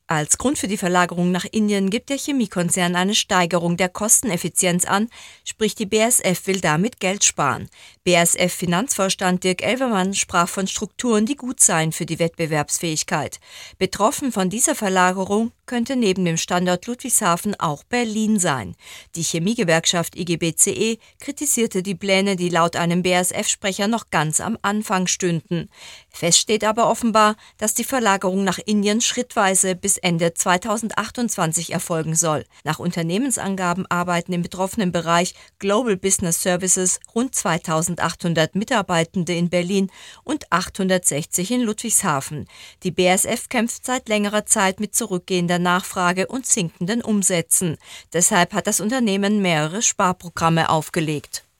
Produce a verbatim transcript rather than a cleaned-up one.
Als Grund für die Verlagerung nach Indien gibt der Chemiekonzern eine Steigerung der Kosteneffizienz an, sprich die B A S F will damit Geld sparen. B A S F-Finanzvorstand Dirk Elvermann sprach von Strukturen, die gut seien für die Wettbewerbsfähigkeit. Betroffen von dieser Verlagerung könnte neben dem Standort Ludwigshafen auch Berlin sein. Die Chemiegewerkschaft I G B C E kritisierte die Pläne, die laut einem B A S F-Sprecher noch ganz am Anfang stünden. Fest steht aber offenbar, dass die Verlagerung nach Indien schrittweise bis Ende zweitausendachtundzwanzig erfolgen soll. Nach Unternehmensangaben arbeiten im betroffenen Bereich Global Business Services rund zweitausendachthundert Mitarbeitende in Berlin und achthundertsechzig in Ludwigshafen. Die B A S F kämpft seit längerer Zeit mit zurückgehender Nachfrage und sinkenden Umsätzen. Deshalb hat das Unternehmen mehrere Sparprogramme aufgelegt.